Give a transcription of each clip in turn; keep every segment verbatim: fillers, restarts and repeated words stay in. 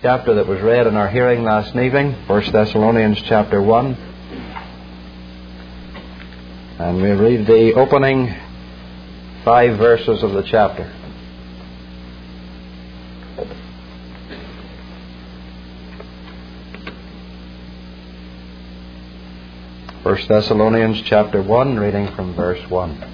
chapter that was read in our hearing last evening, First Thessalonians chapter one. And we'll read the opening five verses of the chapter. First Thessalonians chapter one, reading from verse one.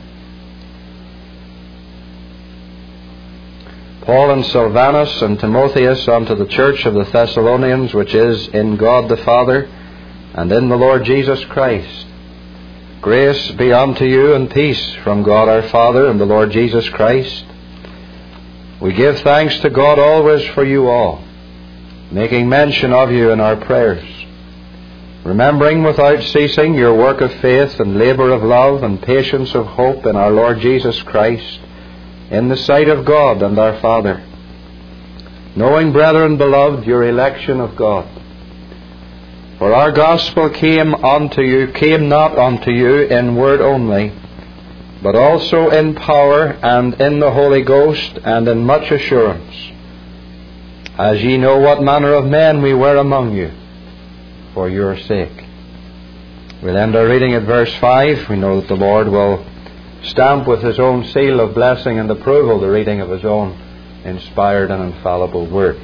Paul and Silvanus and Timotheus unto the church of the Thessalonians, which is in God the Father and in the Lord Jesus Christ. Grace be unto you and peace from God our Father and the Lord Jesus Christ. We give thanks to God always for you all, making mention of you in our prayers, remembering without ceasing your work of faith and labour of love and patience of hope in our Lord Jesus Christ, in the sight of God and our Father, knowing, brethren beloved, your election of God. For our gospel came unto you, came not unto you in word only, but also in power and in the Holy Ghost and in much assurance, as ye know what manner of men we were among you, for your sake. We'll end our reading at verse five. We know that the Lord will stamp with His own seal of blessing and approval the reading of His own inspired and infallible Word.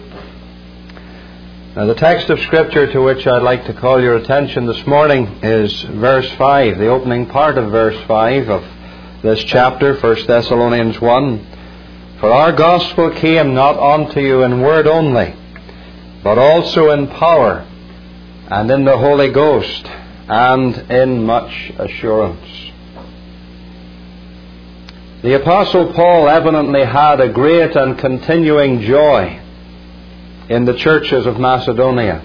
Now, the text of Scripture to which I'd like to call your attention this morning is verse five, the opening part of verse five of this chapter, First Thessalonians one. For our gospel came not unto you in word only, but also in power and in the Holy Ghost and in much assurance. The Apostle Paul evidently had a great and continuing joy in the churches of Macedonia.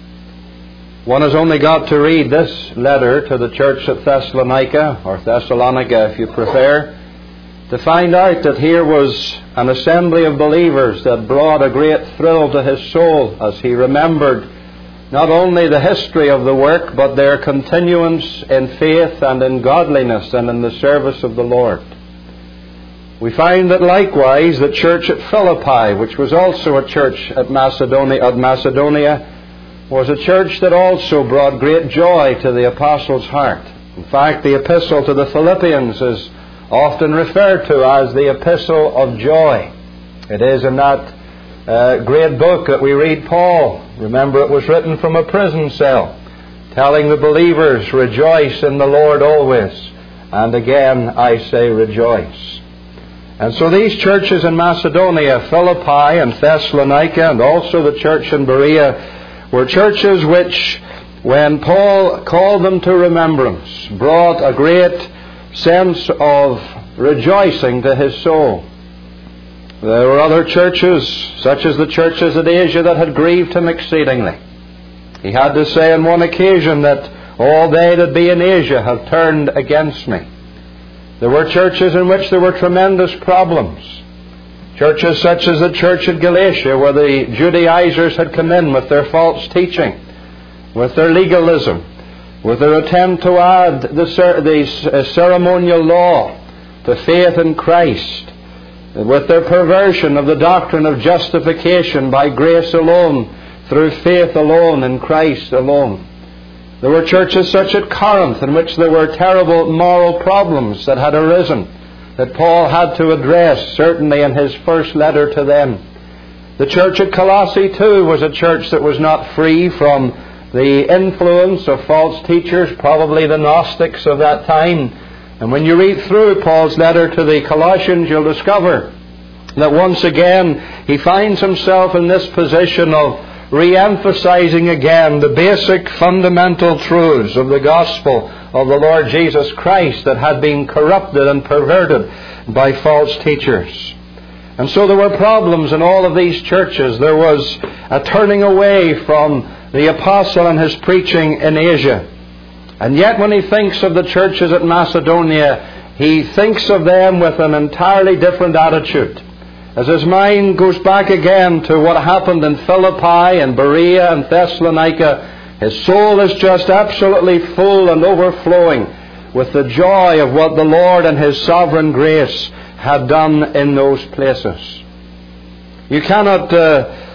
One has only got to read this letter to the church at Thessalonica, or Thessalonica if you prefer, to find out that here was an assembly of believers that brought a great thrill to his soul as he remembered not only the history of the work, but their continuance in faith and in godliness and in the service of the Lord. We find that likewise the church at Philippi, which was also a church at Macedonia, at Macedonia, was a church that also brought great joy to the apostle's heart. In fact, the epistle to the Philippians is often referred to as the epistle of joy. It is in that uh, great book that we read Paul. Remember, it was written from a prison cell, telling the believers, rejoice in the Lord always. And again, I say rejoice. And so these churches in Macedonia, Philippi and Thessalonica, and also the church in Berea, were churches which, when Paul called them to remembrance, brought a great sense of rejoicing to his soul. There were other churches, such as the churches at Asia, that had grieved him exceedingly. He had to say on one occasion that all they that be in Asia have turned against me. There were churches in which there were tremendous problems. Churches such as the church at Galatia, where the Judaizers had come in with their false teaching, with their legalism, with their attempt to add the, the ceremonial law to faith in Christ, with their perversion of the doctrine of justification by grace alone, through faith alone, in Christ alone. There were churches such at Corinth in which there were terrible moral problems that had arisen that Paul had to address, certainly in his first letter to them. The church at Colossae too was a church that was not free from the influence of false teachers, probably the Gnostics of that time. And when you read through Paul's letter to the Colossians, you'll discover that once again he finds himself in this position of re-emphasizing again the basic fundamental truths of the gospel of the Lord Jesus Christ that had been corrupted and perverted by false teachers. And so there were problems in all of these churches. There was a turning away from the apostle and his preaching in Asia. And yet when he thinks of the churches at Macedonia, he thinks of them with an entirely different attitude. As his mind goes back again to what happened in Philippi and Berea and Thessalonica, his soul is just absolutely full and overflowing with the joy of what the Lord and His sovereign grace had done in those places. You cannot uh,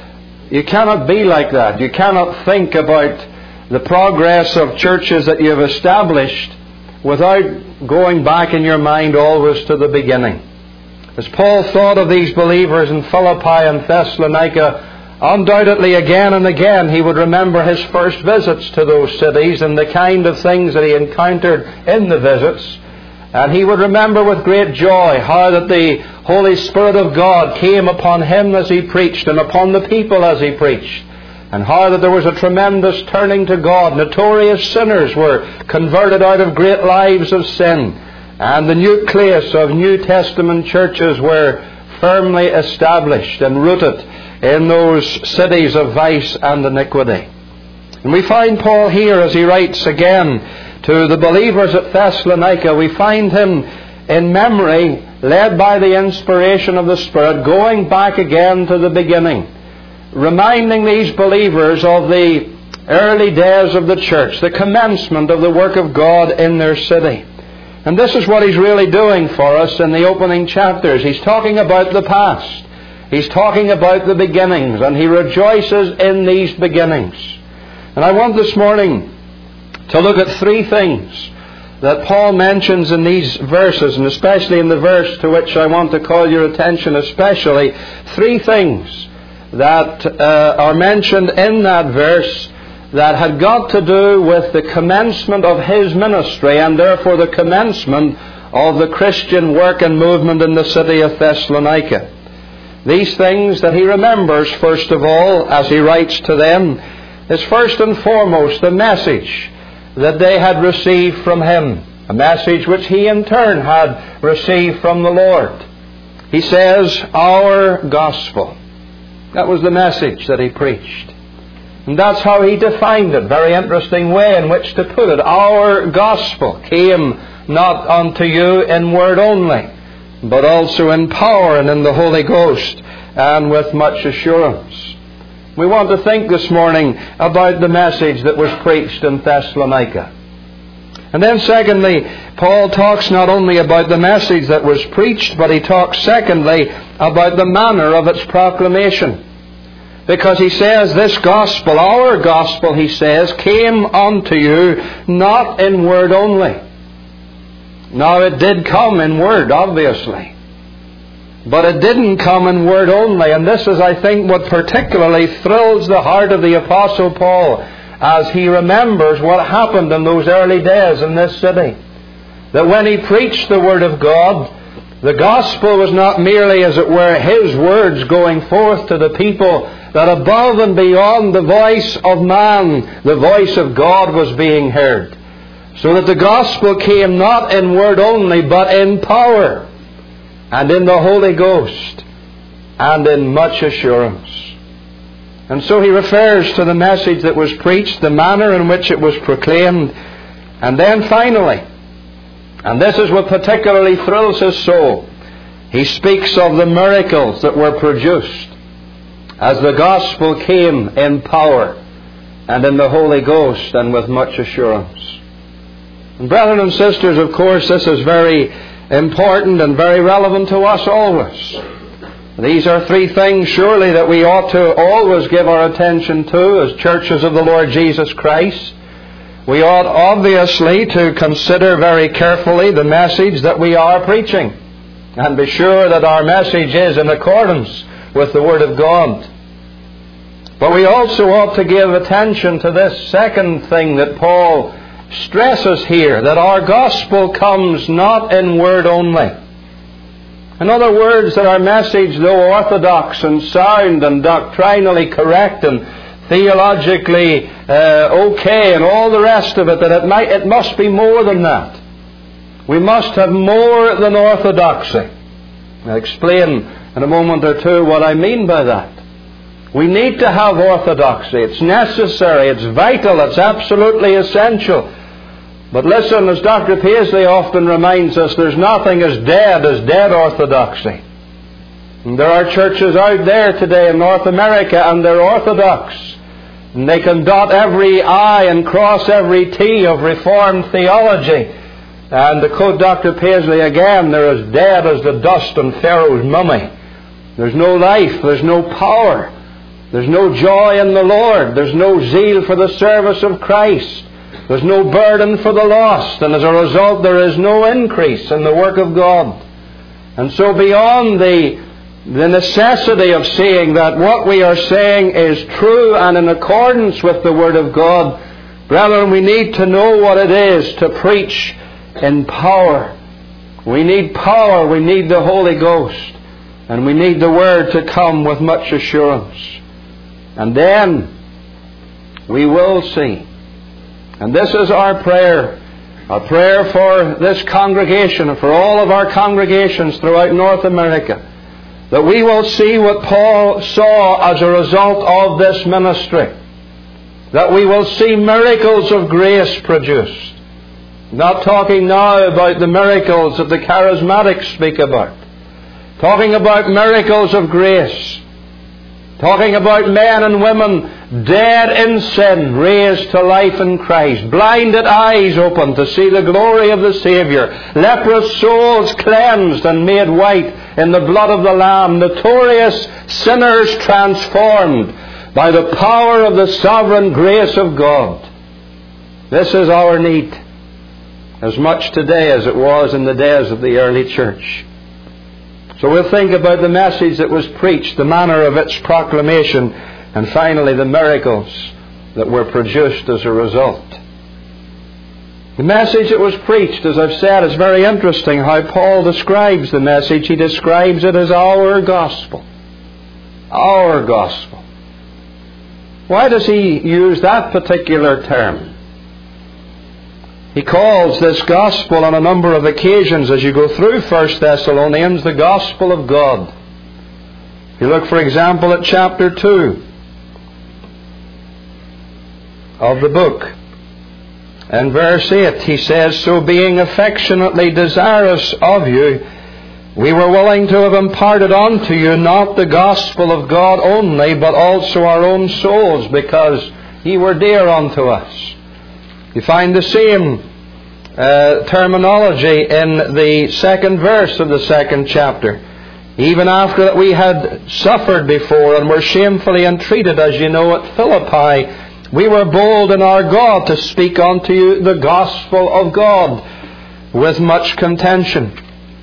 You cannot be like that. You cannot think about the progress of churches that you have established without going back in your mind always to the beginning. As Paul thought of these believers in Philippi and Thessalonica, undoubtedly again and again he would remember his first visits to those cities and the kind of things that he encountered in the visits. And he would remember with great joy how that the Holy Spirit of God came upon him as he preached and upon the people as he preached. And how that there was a tremendous turning to God. Notorious sinners were converted out of great lives of sin. And the nucleus of New Testament churches were firmly established and rooted in those cities of vice and iniquity. And we find Paul here as he writes again to the believers at Thessalonica, we find him in memory, led by the inspiration of the Spirit, going back again to the beginning, reminding these believers of the early days of the church, the commencement of the work of God in their city. And this is what he's really doing for us in the opening chapters. He's talking about the past. He's talking about the beginnings, and he rejoices in these beginnings. And I want this morning to look at three things that Paul mentions in these verses, and especially in the verse to which I want to call your attention especially. Three things that uh, are mentioned in that verse that had got to do with the commencement of his ministry and therefore the commencement of the Christian work and movement in the city of Thessalonica. These things that he remembers, first of all, as he writes to them, is first and foremost the message that they had received from him, a message which he in turn had received from the Lord. He says, our gospel. That was the message that he preached. And that's how he defined it. Very interesting way in which to put it. Our gospel came not unto you in word only, but also in power and in the Holy Ghost, and with much assurance. We want to think this morning about the message that was preached in Thessalonica. And then secondly, Paul talks not only about the message that was preached, but he talks secondly about the manner of its proclamation. Because he says this gospel, our gospel, he says, came unto you not in word only. Now it did come in word, obviously. But it didn't come in word only. And this is, I think, what particularly thrills the heart of the Apostle Paul as he remembers what happened in those early days in this city. That when he preached the Word of God, the gospel was not merely, as it were, his words going forth to the people, that above and beyond the voice of man, the voice of God was being heard. So that the gospel came not in word only, but in power, and in the Holy Ghost, and in much assurance. And so he refers to the message that was preached, the manner in which it was proclaimed, and then finally, and this is what particularly thrills his soul, he speaks of the miracles that were produced as the gospel came in power and in the Holy Ghost and with much assurance. And brethren and sisters, of course, this is very important and very relevant to us always. These are three things surely that we ought to always give our attention to as churches of the Lord Jesus Christ. We ought obviously to consider very carefully the message that we are preaching and be sure that our message is in accordance with the Word of God. But we also ought to give attention to this second thing that Paul stresses here, that our gospel comes not in word only. In other words, that our message, though orthodox and sound and doctrinally correct and theologically uh, okay and all the rest of it, that it might, it must be more than that. We must have more than orthodoxy. I'll explain in a moment or two what I mean by that. We need to have orthodoxy. It's necessary, it's vital, it's absolutely essential. But listen, as Doctor Paisley often reminds us, there's nothing as dead as dead orthodoxy. And there are churches out there today in North America, and they're orthodox. And they can dot every I and cross every T of Reformed theology. And to quote Doctor Paisley again, they're as dead as the dust on Pharaoh's mummy. There's no life, there's no power. There's no joy in the Lord. There's no zeal for the service of Christ. There's no burden for the lost. And as a result, there is no increase in the work of God. And so beyond the, the necessity of saying that what we are saying is true and in accordance with the Word of God, brethren, we need to know what it is to preach in power. We need power. We need the Holy Ghost. And we need the Word to come with much assurance. And then we will see. And this is our prayer. Our prayer for this congregation and for all of our congregations throughout North America. That we will see what Paul saw as a result of this ministry. That we will see miracles of grace produced. Not talking now about the miracles that the charismatics speak about. Talking about miracles of grace. Talking about men and women dead in sin, raised to life in Christ. Blinded eyes opened to see the glory of the Saviour. Leprous souls cleansed and made white in the blood of the Lamb. Notorious sinners transformed by the power of the sovereign grace of God. This is our need, as much today as it was in the days of the early church. So we'll think about the message that was preached, the manner of its proclamation, and finally the miracles that were produced as a result. The message that was preached, as I've said, is very interesting how Paul describes the message. He describes it as our gospel. Our gospel. Why does he use that particular term? He calls this gospel on a number of occasions as you go through First Thessalonians the gospel of God. If you look, for example, at chapter two of the book, and verse eight, he says, "So being affectionately desirous of you, we were willing to have imparted unto you not the gospel of God only, but also our own souls, because ye were dear unto us." You find the same uh, terminology in the second verse of the second chapter. Even after that we had suffered before and were shamefully entreated, as you know, at Philippi, we were bold in our God to speak unto you the gospel of God with much contention.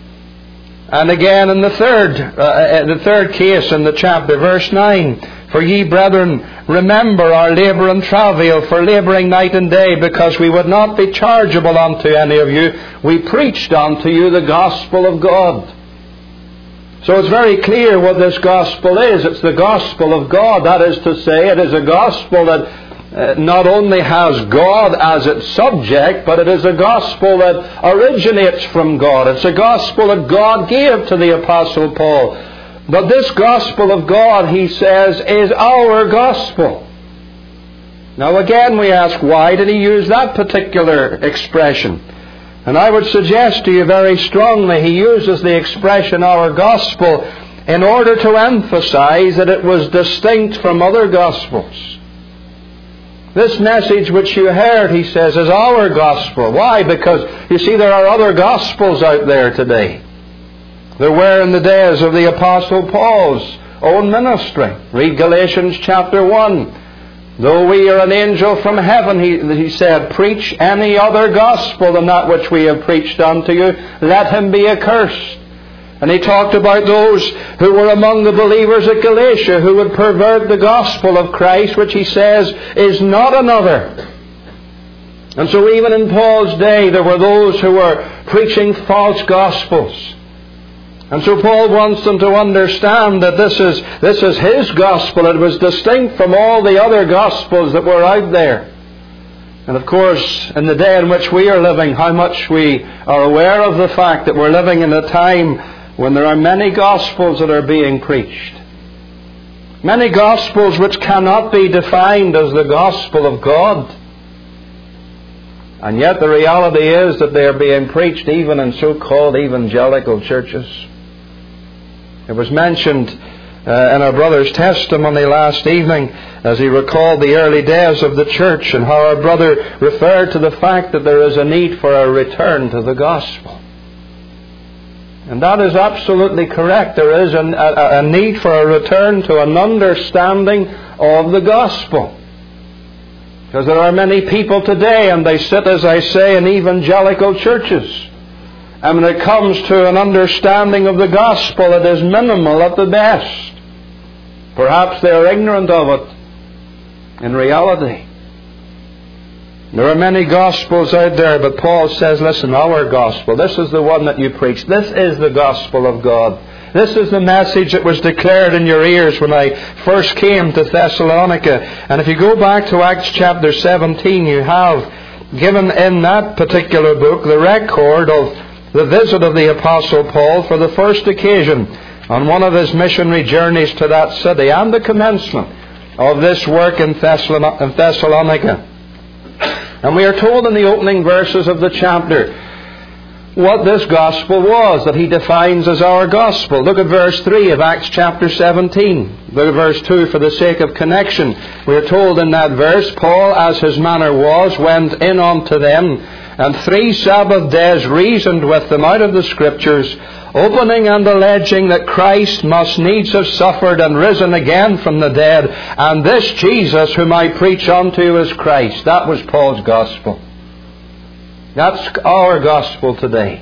And again in the third, uh, the third case in the chapter, verse nine, "For ye, brethren, remember our labour and travail, for labouring night and day, because we would not be chargeable unto any of you, we preached unto you the gospel of God." So it's very clear what this gospel is. It's the gospel of God. That is to say, it is a gospel that uh, not only has God as its subject, but it is a gospel that originates from God. It's a gospel that God gave to the Apostle Paul. But this gospel of God, he says, is our gospel. Now again we ask, why did he use that particular expression? And I would suggest to you very strongly, he uses the expression our gospel in order to emphasize that it was distinct from other gospels. This message which you heard, he says, is our gospel. Why? Because, you see, there are other gospels out there today. There were in the days of the Apostle Paul's own ministry. Read Galatians chapter one. "Though we are an angel from heaven," he, he said, "preach any other gospel than that which we have preached unto you, let him be accursed." And he talked about those who were among the believers at Galatia who would pervert the gospel of Christ, which he says is not another. And so even in Paul's day there were those who were preaching false gospels. And so Paul wants them to understand that this is, this is his gospel. It was distinct from all the other gospels that were out there. And of course, in the day in which we are living, how much we are aware of the fact that we're living in a time when there are many gospels that are being preached. Many gospels which cannot be defined as the gospel of God. And yet the reality is that they are being preached even in so-called evangelical churches. It was mentioned uh, in our brother's testimony last evening as he recalled the early days of the church and how our brother referred to the fact that there is a need for a return to the gospel. And that is absolutely correct. There is a, a, a need for a return to an understanding of the gospel. Because there are many people today, and they sit, as I say, in evangelical churches. And when it comes to an understanding of the gospel, it is minimal at the best. Perhaps they are ignorant of it in reality. There are many gospels out there, but Paul says, listen, our gospel, this is the one that you preach. This is the gospel of God. This is the message that was declared in your ears when I first came to Thessalonica. And if you go back to Acts chapter seventeen, you have given in that particular book the record of the visit of the Apostle Paul for the first occasion on one of his missionary journeys to that city, and the commencement of this work in Thessalonica. And we are told in the opening verses of the chapter what this gospel was that he defines as our gospel. Look at verse three of Acts chapter seventeen. Look at verse two for the sake of connection. We are told in that verse, Paul, as his manner was, went in unto them, and three Sabbath days reasoned with them out of the Scriptures, opening and alleging that Christ must needs have suffered and risen again from the dead, and this Jesus whom I preach unto you is Christ. That was Paul's gospel. That's our gospel today.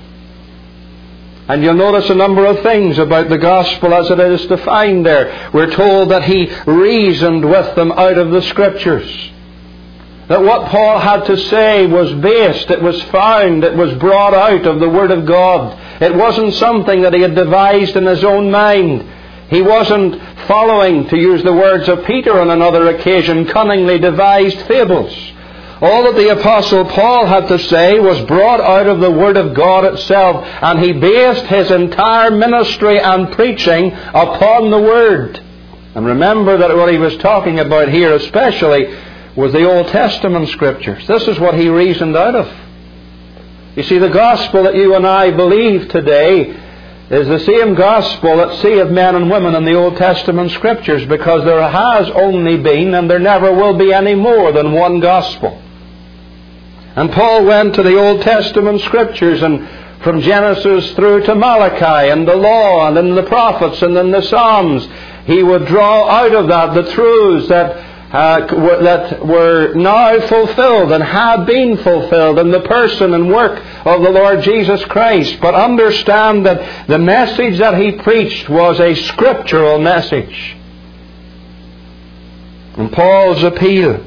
And you'll notice a number of things about the gospel as it is defined there. We're told that he reasoned with them out of the Scriptures. That what Paul had to say was based, it was found, it was brought out of the Word of God. It wasn't something that he had devised in his own mind. He wasn't following, to use the words of Peter on another occasion, cunningly devised fables. All that the Apostle Paul had to say was brought out of the Word of God itself, and he based his entire ministry and preaching upon the Word. And remember that what he was talking about here especially was the Old Testament Scriptures. This is what he reasoned out of. You see, the gospel that you and I believe today is the same gospel that saved men and women in the Old Testament Scriptures, because there has only been, and there never will be any more than one gospel. And Paul went to the Old Testament Scriptures, and from Genesis through to Malachi, and the law, and in the prophets, and in the Psalms, he would draw out of that the truths that Uh, that were now fulfilled and had been fulfilled in the person and work of the Lord Jesus Christ. But understand that the message that he preached was a scriptural message. And Paul's appeal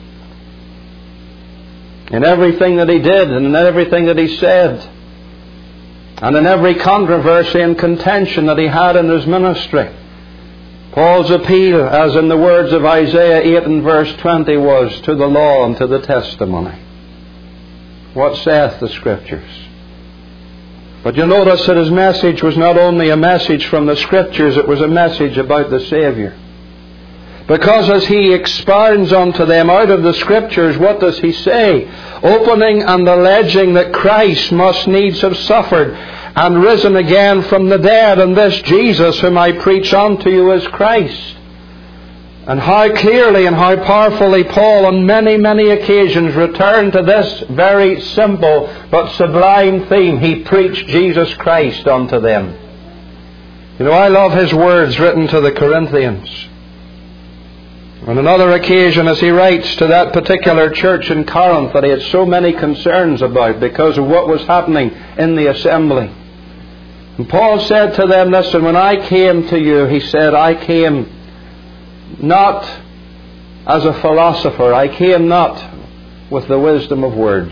in everything that he did and in everything that he said, and in every controversy and contention that he had in his ministry, Paul's appeal, as in the words of Isaiah eight and verse twenty, was to the law and to the testimony. What saith the Scriptures? But you'll notice that his message was not only a message from the Scriptures, it was a message about the Saviour. Because as he expounds unto them out of the Scriptures, what does he say? Opening and alleging that Christ must needs have suffered and risen again from the dead, and this Jesus whom I preach unto you is Christ. And how clearly and how powerfully Paul on many, many occasions returned to this very simple but sublime theme. He preached Jesus Christ unto them. You know, I love his words written to the Corinthians. On another occasion, as he writes to that particular church in Corinth that he had so many concerns about because of what was happening in the assembly. And Paul said to them, listen, when I came to you, he said, I came not as a philosopher. I came not with the wisdom of words.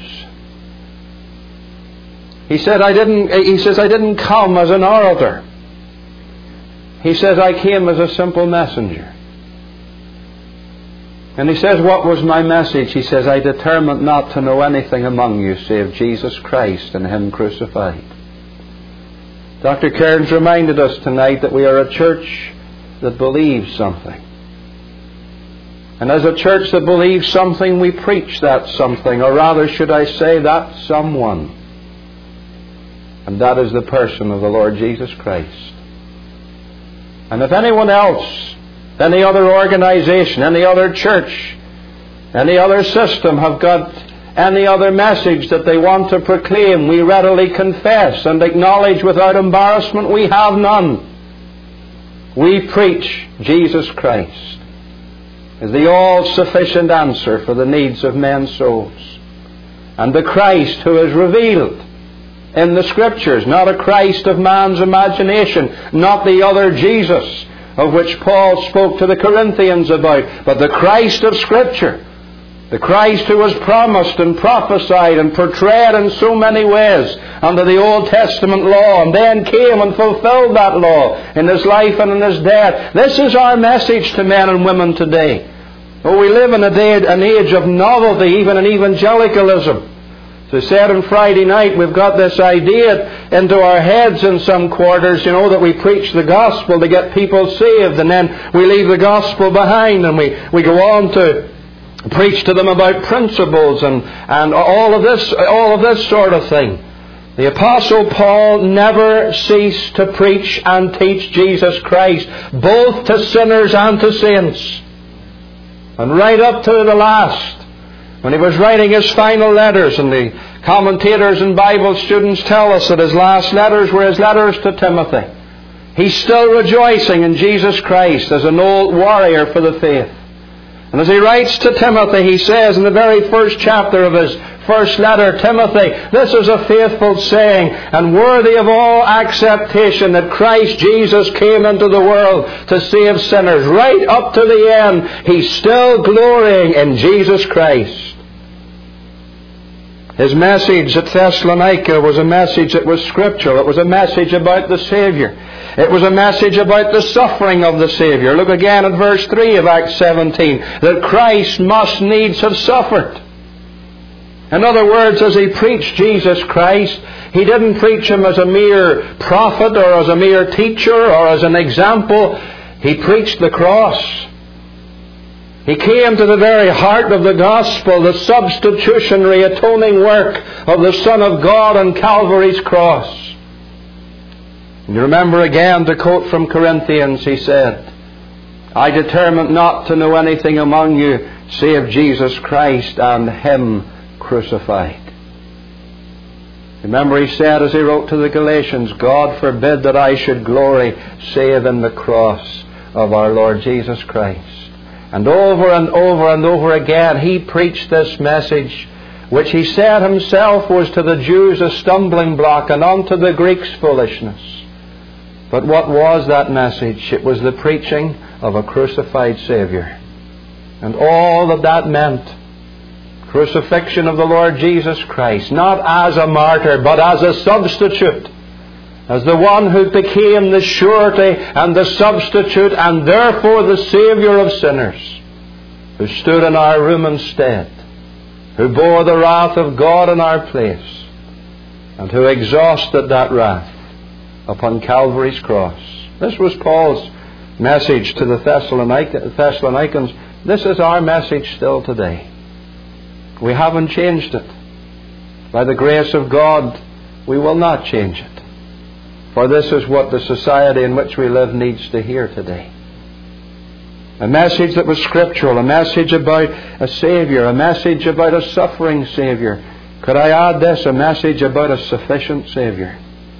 He said, I didn't, he says, I didn't come as an orator. He says, I came as a simple messenger. And he says, what was my message? He says, I determined not to know anything among you save Jesus Christ and Him crucified. Doctor Cairns reminded us tonight that we are a church that believes something. And as a church that believes something, we preach that something, or rather should I say that someone. And that is the person of the Lord Jesus Christ. And if anyone else, any other organization, any other church, any other system have got any other message that they want to proclaim, we readily confess and acknowledge without embarrassment we have none. We preach Jesus Christ as the all-sufficient answer for the needs of men's souls. And the Christ who is revealed in the Scriptures, not a Christ of man's imagination, not the other Jesus of which Paul spoke to the Corinthians about, but the Christ of Scripture, the Christ who was promised and prophesied and portrayed in so many ways under the Old Testament law, and then came and fulfilled that law in His life and in His death. This is our message to men and women today. Oh, we live in a day, an age of novelty, even in evangelicalism. As I said on Friday night, we've got this idea into our heads in some quarters, you know, that we preach the gospel to get people saved, and then we leave the gospel behind, and we, we go on to preach to them about principles and, and all of this, all of this sort of thing. The Apostle Paul never ceased to preach and teach Jesus Christ, both to sinners and to saints. And right up to the last, when he was writing his final letters, and the commentators and Bible students tell us that his last letters were his letters to Timothy, he's still rejoicing in Jesus Christ as an old warrior for the faith. And as he writes to Timothy, he says in the very first chapter of his first letter, Timothy, this is a faithful saying and worthy of all acceptation, that Christ Jesus came into the world to save sinners. Right up to the end, he's still glorying in Jesus Christ. His message at Thessalonica was a message that was scriptural. It was a message about the Saviour. It was a message about the suffering of the Saviour. Look again at verse three of Acts seventeen, that Christ must needs have suffered. In other words, as he preached Jesus Christ, he didn't preach Him as a mere prophet or as a mere teacher or as an example. He preached the cross. He came to the very heart of the gospel, the substitutionary atoning work of the Son of God on Calvary's cross. And you remember again, to quote from Corinthians, he said, I determined not to know anything among you save Jesus Christ and Him crucified. Remember, he said as he wrote to the Galatians, God forbid that I should glory save in the cross of our Lord Jesus Christ. And over and over and over again he preached this message, which he said himself was to the Jews a stumbling block and unto the Greeks foolishness. But what was that message? It was the preaching of a crucified Saviour. And all that that meant, crucifixion of the Lord Jesus Christ, not as a martyr, but as a substitute, as the one who became the surety and the substitute and therefore the Saviour of sinners, who stood in our room instead, who bore the wrath of God in our place, and who exhausted that wrath upon Calvary's cross. This was Paul's message to the Thessalonians. This is our message still today. We haven't changed it. By the grace of God, we will not change it. For this is what the society in which we live needs to hear today. A message that was scriptural, a message about a Saviour, a message about a suffering Saviour. Could I add this? A message about a sufficient Saviour.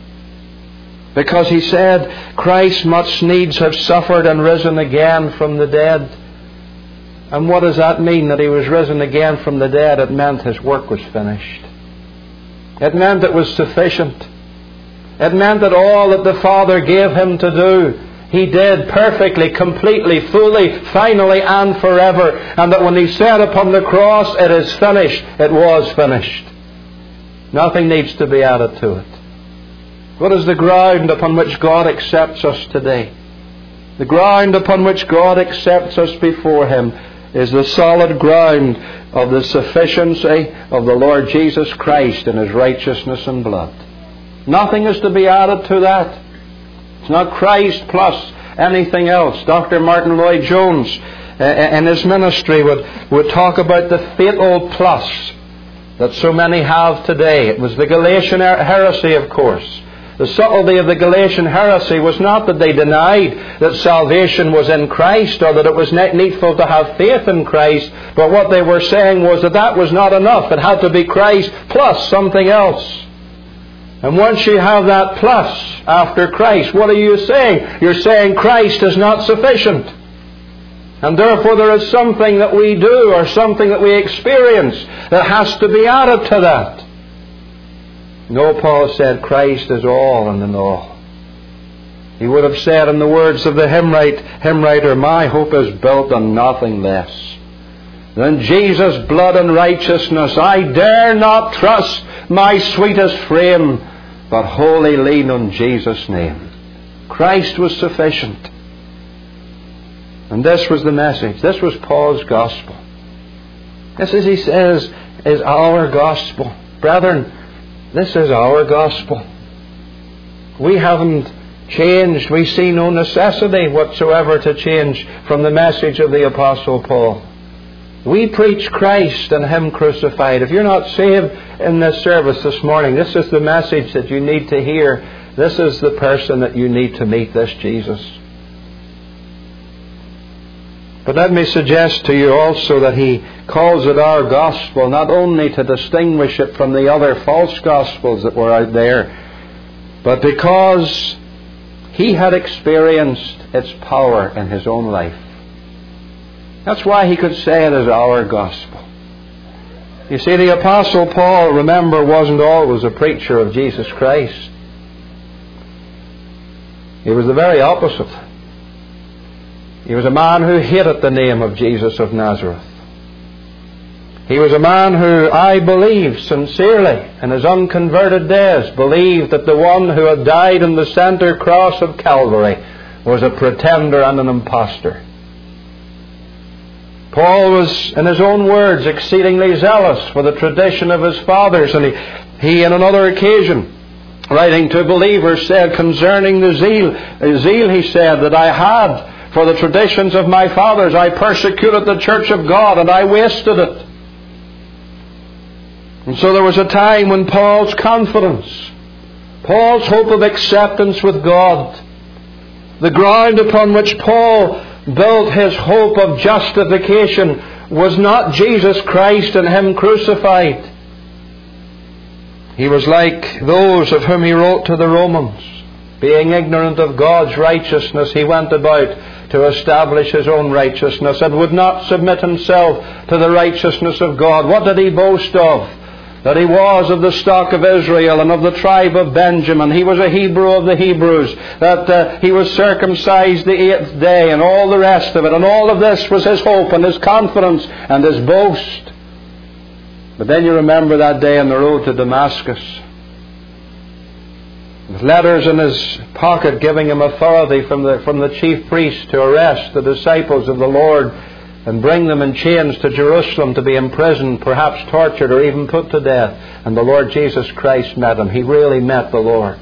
Because he said, Christ must needs have suffered and risen again from the dead. And what does that mean, that he was risen again from the dead? It meant his work was finished. It meant it was sufficient. It meant that all that the Father gave him to do, he did perfectly, completely, fully, finally, and forever. And that when he said upon the cross, it is finished, it was finished. Nothing needs to be added to it. What is the ground upon which God accepts us today? The ground upon which God accepts us before Him is the solid ground of the sufficiency of the Lord Jesus Christ in His righteousness and blood. Nothing is to be added to that. It's not Christ plus anything else. Doctor Martin Lloyd-Jones uh, in his ministry would, would talk about the fatal plus that so many have today. It was the Galatian heresy, of course. The subtlety of the Galatian heresy was not that they denied that salvation was in Christ or that it was needful to have faith in Christ, but what they were saying was that that was not enough. It had to be Christ plus something else. And once you have that plus after Christ, what are you saying? You're saying Christ is not sufficient. And therefore there is something that we do or something that we experience that has to be added to that. No, Paul said Christ is all and in all. He would have said in the words of the hymn, write, hymn writer, my hope is built on nothing less than Jesus' blood and righteousness. I dare not trust my sweetest frame, but wholly lean on Jesus' name. Christ was sufficient. And this was the message. This was Paul's gospel. This, as he says, is our gospel. Brethren, this is our gospel. We haven't changed. We see no necessity whatsoever to change from the message of the Apostle Paul. We preach Christ and Him crucified. If you're not saved in this service this morning, this is the message that you need to hear. This is the person that you need to meet, this Jesus. But let me suggest to you also that he calls it our gospel, not only to distinguish it from the other false gospels that were out there, but because he had experienced its power in his own life. That's why he could say it is our gospel. You see, the Apostle Paul, remember, wasn't always a preacher of Jesus Christ. He was the very opposite. He was a man who hated the name of Jesus of Nazareth. He was a man who, I believe sincerely, in his unconverted days, believed that the one who had died on the centre cross of Calvary was a pretender and an impostor. Paul was, in his own words, exceedingly zealous for the tradition of his fathers, and he, he on another occasion, writing to believers, said concerning the zeal, the zeal, he said, that I had for the traditions of my fathers, I persecuted the church of God, and I wasted it. And so there was a time when Paul's confidence, Paul's hope of acceptance with God, the ground upon which Paul built his hope of justification, was not Jesus Christ and Him crucified. He was like those of whom he wrote to the Romans. Being ignorant of God's righteousness, he went about to establish his own righteousness and would not submit himself to the righteousness of God. What did he boast of? That he was of the stock of Israel and of the tribe of Benjamin. He was a Hebrew of the Hebrews. That uh, he was circumcised the eighth day, and all the rest of it. And all of this was his hope and his confidence and his boast. But then you remember that day on the road to Damascus, with letters in his pocket giving him authority from the, from the chief priest to arrest the disciples of the Lord and bring them in chains to Jerusalem to be imprisoned, perhaps tortured or even put to death. And the Lord Jesus Christ met him. He really met the Lord.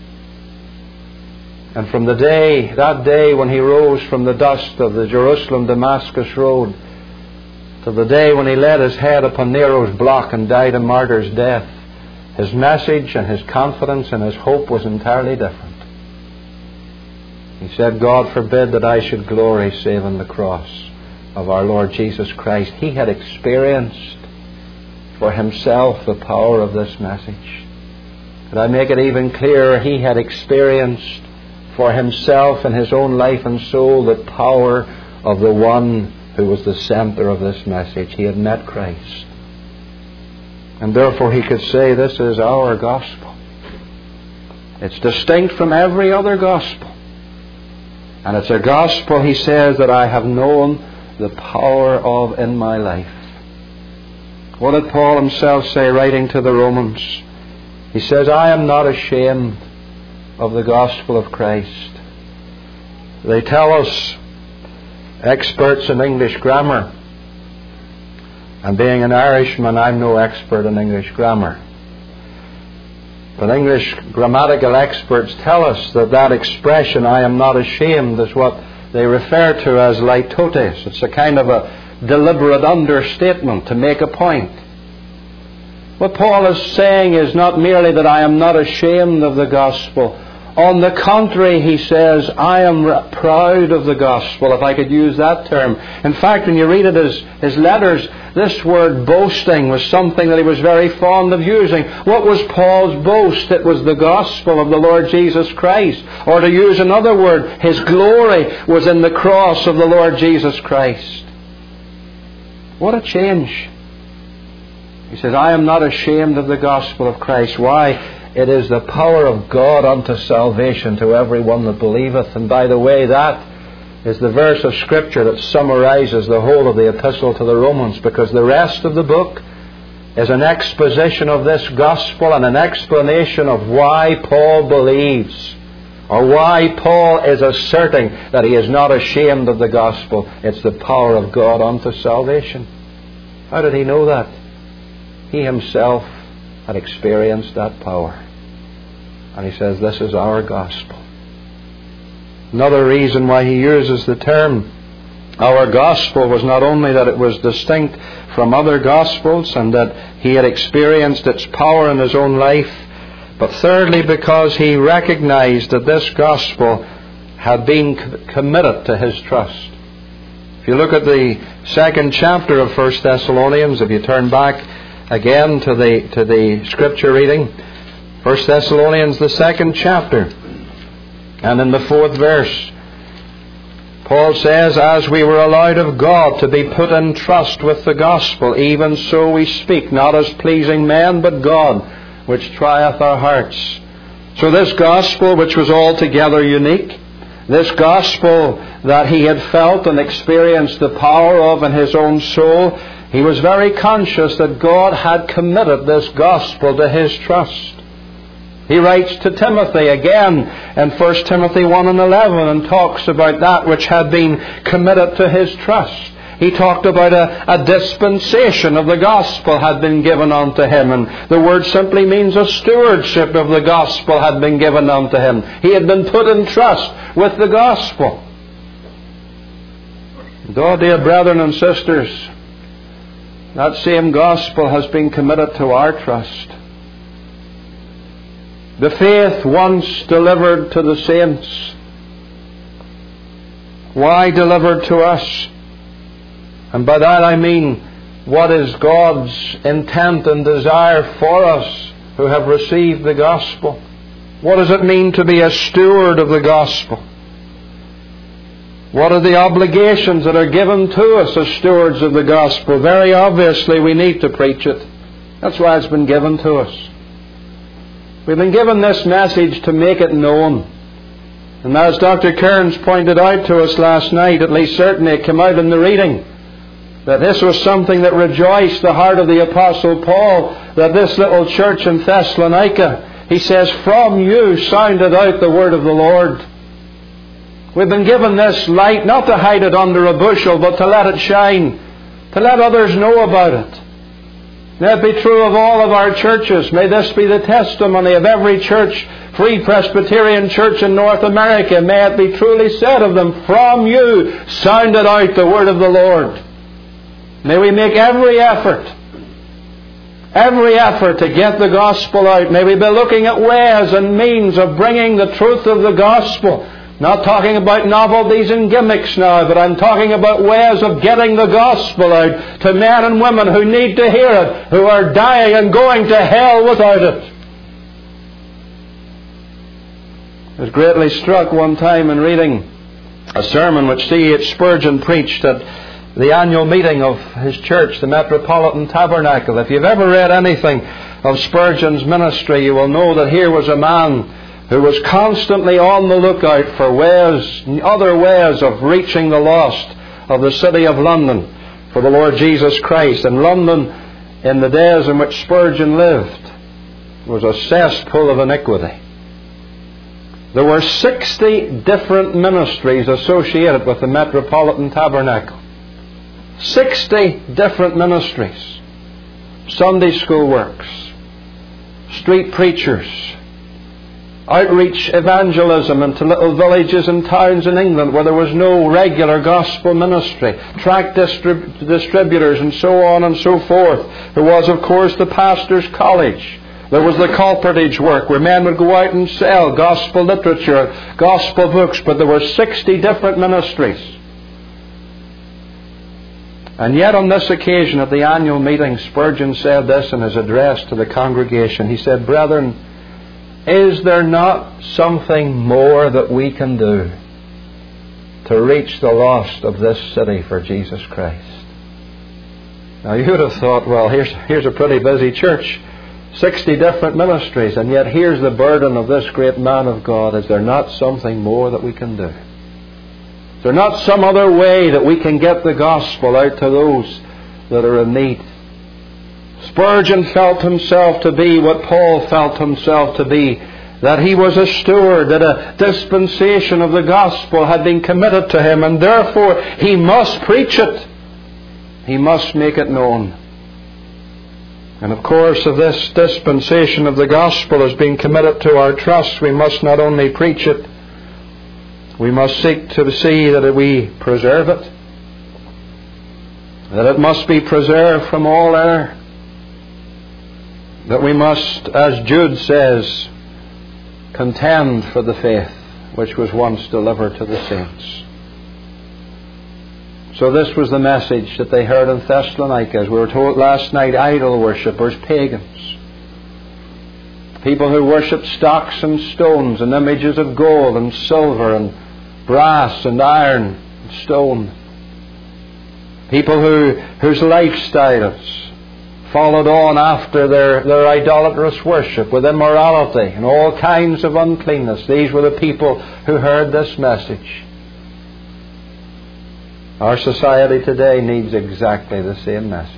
And from the day, that day when he rose from the dust of the Jerusalem-Damascus road, to the day when he laid his head upon Nero's block and died a martyr's death, his message and his confidence and his hope was entirely different. He said, God forbid that I should glory save in the cross of our Lord Jesus Christ. He had experienced for himself the power of this message. Could I make it even clearer? He had experienced for himself in his own life and soul the power of the one who was the center of this message. He had met Christ. And therefore he could say, this is our gospel. It's distinct from every other gospel. And it's a gospel, he says, that I have known the power of in my life. What did Paul himself say, writing to the Romans? He says, I am not ashamed of the gospel of Christ. They tell us, experts in English grammar, and being an Irishman, I'm no expert in English grammar. But English grammatical experts tell us that that expression, I am not ashamed, is what they refer to as litotes. It's a kind of a deliberate understatement to make a point. What Paul is saying is not merely that I am not ashamed of the gospel. On the contrary, he says, I am proud of the gospel, if I could use that term. In fact, when you read it as his letters, this word boasting was something that he was very fond of using. What was Paul's boast? It was the gospel of the Lord Jesus Christ. Or to use another word, his glory was in the cross of the Lord Jesus Christ. What a change. He says, I am not ashamed of the gospel of Christ. Why? It is the power of God unto salvation to every one that believeth. And by the way, that is the verse of Scripture that summarizes the whole of the epistle to the Romans, because the rest of the book is an exposition of this gospel and an explanation of why Paul believes, or why Paul is asserting that he is not ashamed of the gospel. It's the power of God unto salvation. How did he know that? He himself had experienced that power. And he says, this is our gospel. Another reason why he uses the term our gospel was not only that it was distinct from other gospels and that he had experienced its power in his own life, but thirdly because he recognized that this gospel had been committed to his trust. If you look at the second chapter of First Thessalonians, if you turn back again to the to the scripture reading, First Thessalonians, the second chapter, and in the fourth verse, Paul says, as we were allowed of God to be put in trust with the gospel, even so we speak, not as pleasing men, but God, which trieth our hearts. So this gospel, which was altogether unique, this gospel that he had felt and experienced the power of in his own soul, he was very conscious that God had committed this gospel to his trust. He writes to Timothy again in First Timothy one and eleven and talks about that which had been committed to his trust. He talked about a, a dispensation of the gospel had been given unto him, and the word simply means a stewardship of the gospel had been given unto him. He had been put in trust with the gospel. And oh, dear brethren and sisters, that same gospel has been committed to our trust. The faith once delivered to the saints. Why delivered to us? And by that I mean, what is God's intent and desire for us who have received the gospel? What does it mean to be a steward of the gospel? What are the obligations that are given to us as stewards of the gospel? Very obviously we need to preach it. That's why it's been given to us. We've been given this message to make it known. And as Doctor Kearns pointed out to us last night, at least certainly it came out in the reading, that this was something that rejoiced the heart of the Apostle Paul, that this little church in Thessalonica, he says, from you sounded out the word of the Lord. We've been given this light not to hide it under a bushel, but to let it shine, to let others know about it. May it be true of all of our churches. May this be the testimony of every church, Free Presbyterian Church in North America. May it be truly said of them, from you sounded out the word of the Lord. May we make every effort, every effort to get the gospel out. May we be looking at ways and means of bringing the truth of the gospel. Not talking about novelties and gimmicks now, but I'm talking about ways of getting the gospel out to men and women who need to hear it, who are dying and going to hell without it. I was greatly struck one time in reading a sermon which C H Spurgeon preached at the annual meeting of his church, the Metropolitan Tabernacle. If you've ever read anything of Spurgeon's ministry, you will know that here was a man who was constantly on the lookout for ways, other ways of reaching the lost of the city of London for the Lord Jesus Christ. And London, in the days in which Spurgeon lived, was a cesspool of iniquity. There were sixty different ministries associated with the Metropolitan Tabernacle. Sixty different ministries. Sunday school works, street preachers, outreach evangelism into little villages and towns in England where there was no regular gospel ministry, tract distrib- distributors and so on and so forth. There was, of course, the pastor's college. There was the Colportage work where men would go out and sell gospel literature, gospel books, but there were sixty different ministries. And yet on this occasion at the annual meeting, Spurgeon said this in his address to the congregation. He said, "Brethren, is there not something more that we can do to reach the lost of this city for Jesus Christ?" Now you would have thought, well, here's, here's a pretty busy church, sixty different ministries, and yet here's the burden of this great man of God. Is there not something more that we can do? Is there not some other way that we can get the gospel out to those that are in need? Spurgeon felt himself to be what Paul felt himself to be, that he was a steward, that a dispensation of the gospel had been committed to him, and therefore he must preach it. He must make it known. And of course, if this dispensation of the gospel has been committed to our trust, we must not only preach it, we must seek to see that we preserve it, that it must be preserved from all error, that we must, as Jude says, contend for the faith which was once delivered to the saints. So this was the message that they heard in Thessalonica. As we were told last night, idol worshippers, pagans, people who worshipped stocks and stones and images of gold and silver and brass and iron and stone, people who whose lifestyles followed on after their, their idolatrous worship with immorality and all kinds of uncleanness. These were the people who heard this message. Our society today needs exactly the same message.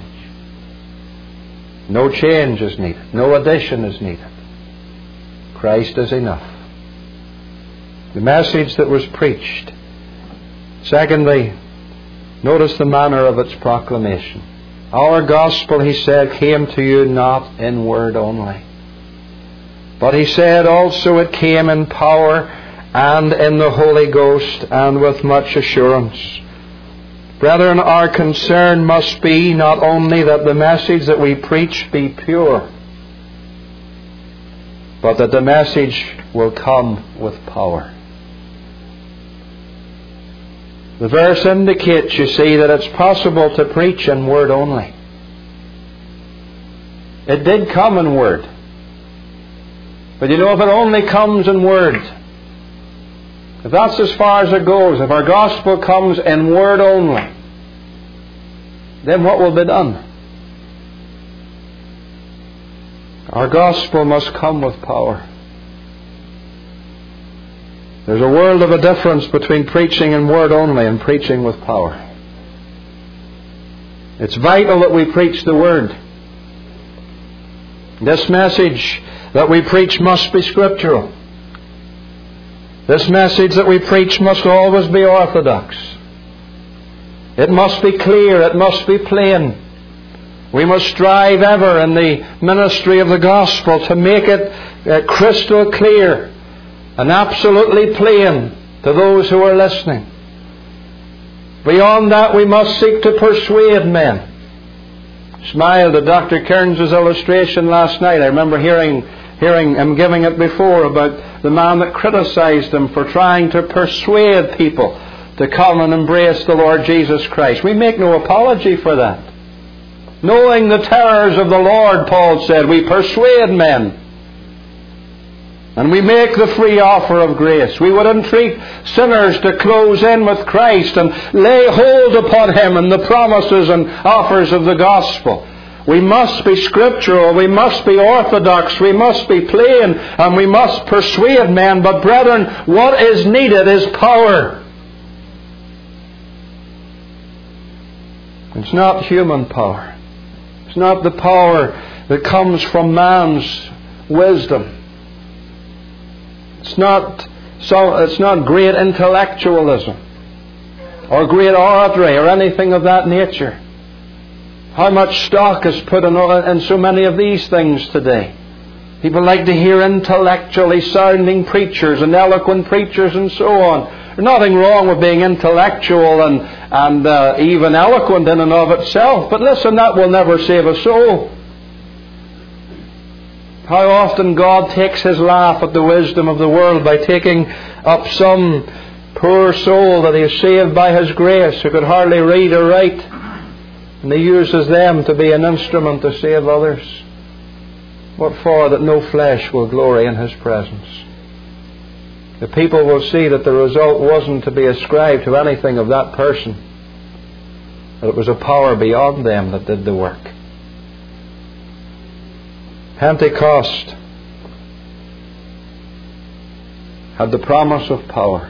No change is needed. No addition is needed. Christ is enough. The message that was preached. Secondly, notice the manner of its proclamation. Our gospel, he said, came to you not in word only, but he said also it came in power and in the Holy Ghost and with much assurance. Brethren, our concern must be not only that the message that we preach be pure, but that the message will come with power. The verse indicates, you see, that it's possible to preach in word only. It did come in word. But you know, if it only comes in word, if that's as far as it goes, if our gospel comes in word only, then what will be done? Our gospel must come with power. There's a world of a difference between preaching in word only and preaching with power. It's vital that we preach the word. This message that we preach must be scriptural. This message that we preach must always be orthodox. It must be clear. It must be plain. We must strive ever in the ministry of the gospel to make it uh, crystal clear and absolutely plain to those who are listening. Beyond that, we must seek to persuade men. Smiled at Doctor Kearns' illustration last night. I remember hearing hearing him giving it before about the man that criticized him for trying to persuade people to come and embrace the Lord Jesus Christ. We make no apology for that. Knowing the terrors of the Lord, Paul said, we persuade men. And we make the free offer of grace. We would entreat sinners to close in with Christ and lay hold upon Him and the promises and offers of the gospel. We must be scriptural. We must be orthodox. We must be plain. And we must persuade men. But brethren, what is needed is power. It's not human power. It's not the power that comes from man's wisdom. It's not so. It's not great intellectualism or great oratory or anything of that nature. How much stock is put in, in so many of these things today? People like to hear intellectually sounding preachers and eloquent preachers and so on. There's nothing wrong with being intellectual and, and uh, even eloquent in and of itself. But listen, that will never save a soul. How often God takes His laugh at the wisdom of the world by taking up some poor soul that He has saved by His grace, who could hardly read or write, and He uses them to be an instrument to save others. What for? That no flesh will glory in His presence. The people will see that the result wasn't to be ascribed to anything of that person, that it was a power beyond them that did the work. Pentecost had the promise of power.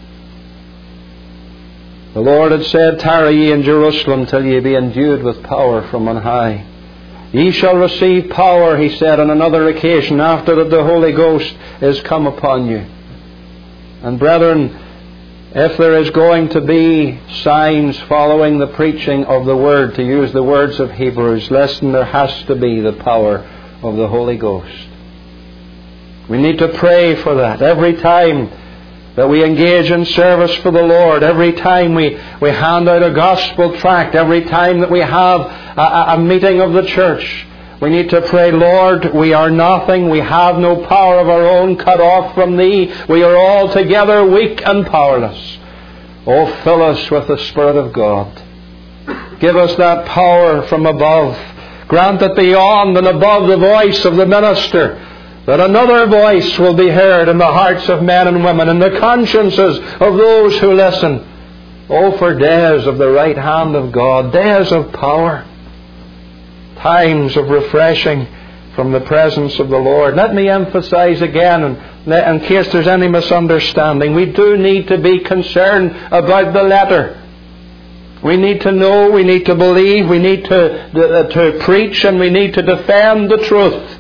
The Lord had said, "Tarry ye in Jerusalem till ye be endued with power from on high. Ye shall receive power," He said on another occasion, "after that the Holy Ghost is come upon you." And brethren, if there is going to be signs following the preaching of the Word, to use the words of Hebrews, listen, there has to be the power of the Holy Ghost. We need to pray for that every time that we engage in service for the Lord, every time we, we hand out a gospel tract, every time that we have a, a meeting of the church. We need to pray, "Lord, we are nothing. We have no power of our own, cut off from Thee. We are altogether weak and powerless. Oh, fill us with the Spirit of God. Give us that power from above. Grant that beyond and above the voice of the minister, that another voice will be heard in the hearts of men and women, in the consciences of those who listen. Oh, for days of the right hand of God, days of power, times of refreshing from the presence of the Lord." Let me emphasize again, and in case there's any misunderstanding, we do need to be concerned about the letter. We need to know, we need to believe, we need to, to, to preach, and we need to defend the truth.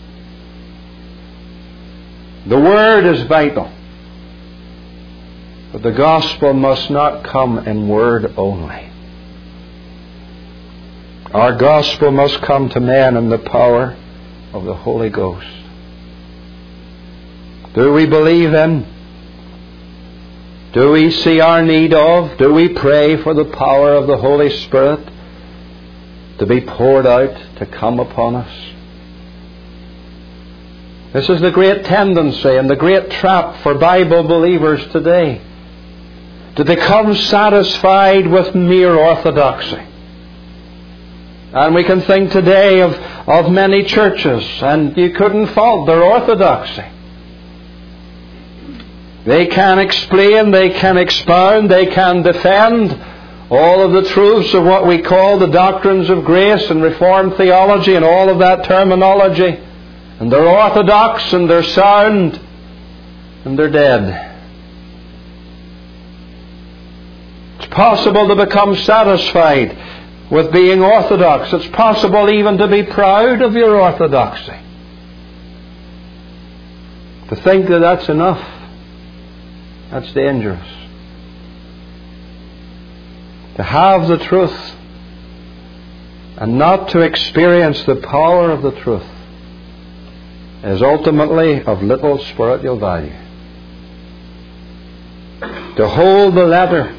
The Word is vital. But the gospel must not come in word only. Our gospel must come to men in the power of the Holy Ghost. Do we believe in? Do we see our need of? Do we pray for the power of the Holy Spirit to be poured out, to come upon us? This is the great tendency and the great trap for Bible believers today, to become satisfied with mere orthodoxy. And we can think today of, of many churches, and you couldn't fault their orthodoxy. They can explain, they can expound, they can defend all of the truths of what we call the doctrines of grace and Reformed theology and all of that terminology. And they're orthodox, and they're sound, and they're dead. It's possible to become satisfied with being orthodox. It's possible even to be proud of your orthodoxy. To think that that's enough, that's dangerous. To have the truth and not to experience the power of the truth is ultimately of little spiritual value. To hold the letter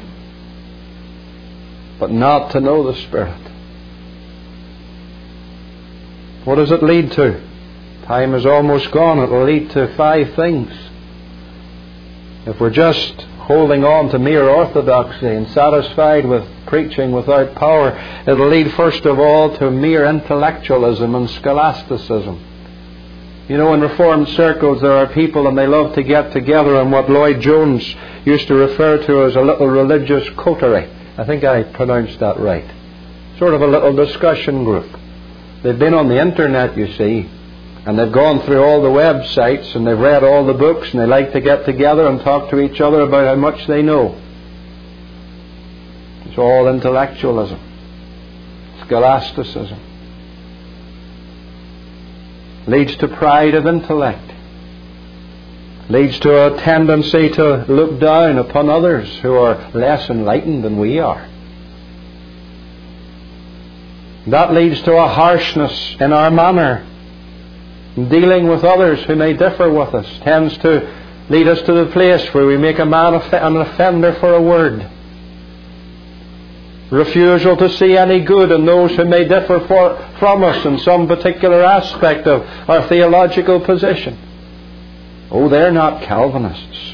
but not to know the Spirit. What does it lead to? Time is almost gone. It will lead to five things. If we're just holding on to mere orthodoxy and satisfied with preaching without power, it will lead first of all to mere intellectualism and scholasticism. You know, in Reformed circles there are people, and they love to get together in what Lloyd Jones used to refer to as a little religious coterie. I think I pronounced that right. Sort of a little discussion group. They've been on the internet, you see, and they've gone through all the websites, and they've read all the books, and they like to get together and talk to each other about how much they know. It's all intellectualism, scholasticism. Leads to pride of intellect. Leads to a tendency to look down upon others who are less enlightened than we are. That leads to a harshness in our manner. Dealing with others who may differ with us tends to lead us to the place where we make a man an offender for a word. Refusal to see any good in those who may differ for, from us in some particular aspect of our theological position. Oh, they're not Calvinists.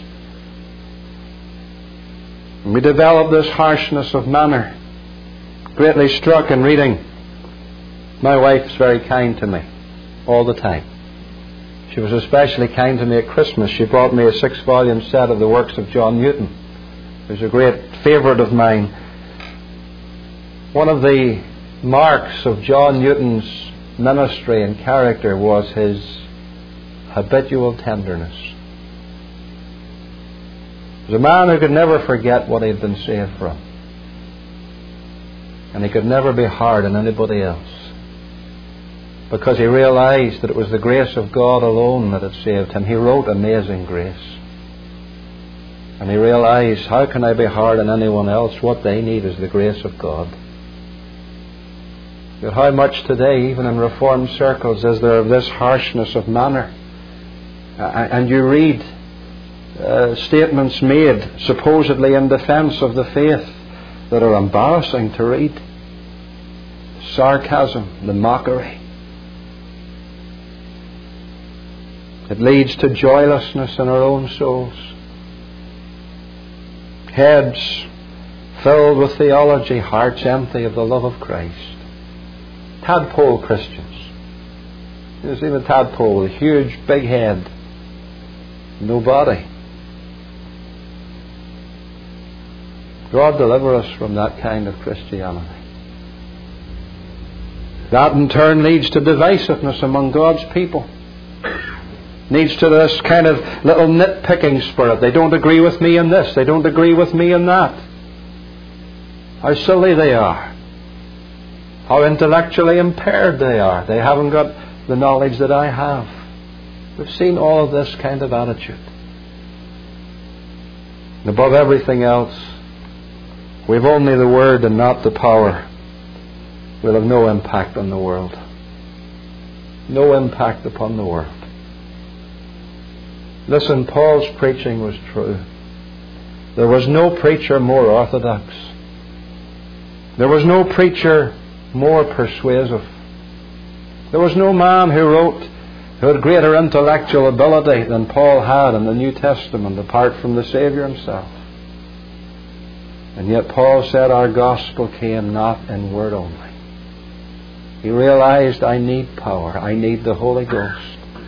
And we develop this harshness of manner. Greatly struck in reading. My wife's very kind to me all the time. She was especially kind to me at Christmas. She brought me a six-volume set of the works of John Newton, who's a great favourite of mine. One of the marks of John Newton's ministry and character was his habitual tenderness. He was a man who could never forget what he had been saved from. And he could never be hard on anybody else, because he realized that it was the grace of God alone that had saved him. He wrote Amazing Grace. And he realized, how can I be hard on anyone else? What they need is the grace of God. But how much today, even in Reformed circles, is there of this harshness of manner? And you read uh, statements made supposedly in defense of the faith that are embarrassing to read. Sarcasm, the mockery. It leads to joylessness in our own souls. Heads filled with theology, hearts empty of the love of Christ. Tadpole Christians. You see the tadpole with a huge big head, no body. God deliver us from that kind of Christianity. That in turn leads to divisiveness among God's people. Leads to this kind of little nitpicking spirit. They don't agree with me in this. They don't agree with me in that. How silly they are. How intellectually impaired they are. They haven't got the knowledge that I have. We've seen all of this kind of attitude. And above everything else, we've only the Word and not the power. We'll have no impact on the world. No impact upon the world. Listen, Paul's preaching was true. There was no preacher more orthodox. There was no preacher more persuasive. There was no man who wrote who had greater intellectual ability than Paul had in the New Testament, apart from the Saviour himself. And yet Paul said our gospel came not in word only. He realized, I need power. I need the Holy Ghost.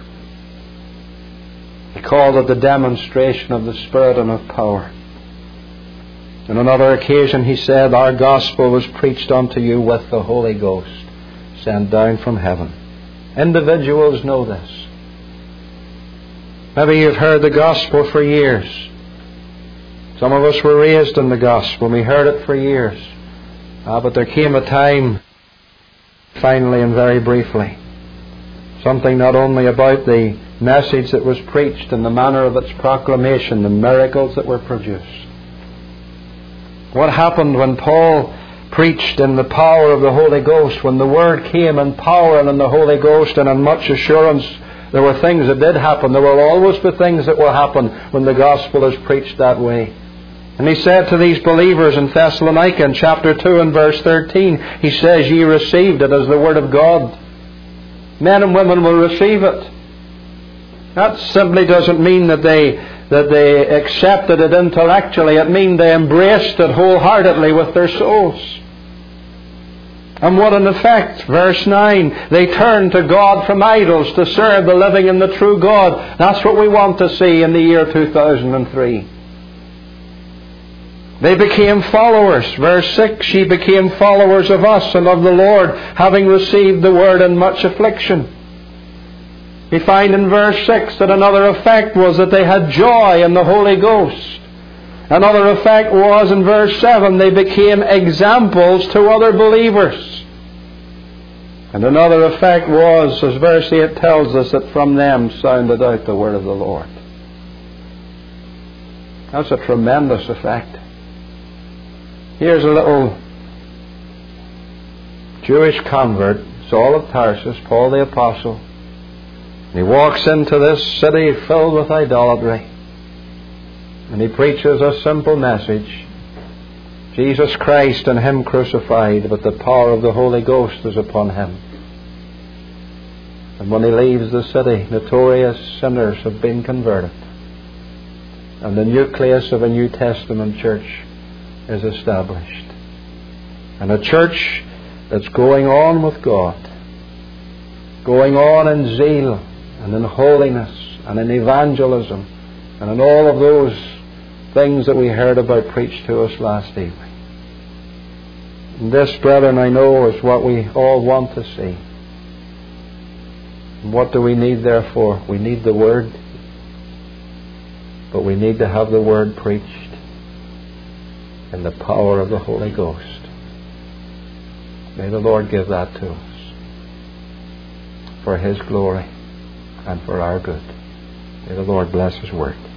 He called it the demonstration of the Spirit and of power. On another occasion he said, our gospel was preached unto you with the Holy Ghost sent down from heaven. Individuals know this. Maybe you've heard the gospel for years. Some of us were raised in the gospel. We heard it for years. Ah, but there came a time, finally and very briefly, something not only about the message that was preached and the manner of its proclamation, the miracles that were produced. What happened when Paul preached in the power of the Holy Ghost, when the Word came in power and in the Holy Ghost and in much assurance? There were things that did happen. There will always be things that will happen when the gospel is preached that way. And he said to these believers in Thessalonica in chapter two and verse thirteen, he says, ye received it as the Word of God. Men and women will receive it. That simply doesn't mean that they that they accepted it intellectually. It means they embraced it wholeheartedly with their souls. And what an effect. Verse nine, they turned to God from idols to serve the living and the true God. That's what we want to see in the year two thousand three. They became followers. Verse six, ye became followers of us and of the Lord, having received the word in much affliction. We find in verse six that another effect was that they had joy in the Holy Ghost. Another effect was in verse seven, they became examples to other believers. And another effect was, as verse eight tells us, that from them sounded out the word of the Lord. That's a tremendous effect. Here's a little Jewish convert, Saul of Tarsus, Paul the Apostle. And he walks into this city filled with idolatry. And he preaches a simple message. Jesus Christ and Him crucified, but the power of the Holy Ghost is upon Him. And when he leaves the city, notorious sinners have been converted. And the nucleus of a New Testament church is established. And a church that's going on with God, going on in zeal and in holiness and in evangelism and in all of those things that we heard about preached to us last evening. And this, brethren, I know is what we all want to see. And what do we need therefore? We need the Word. But we need to have the Word preached in the power of the Holy Ghost. May the Lord give that to us for His glory and for our good. May the Lord bless His Word.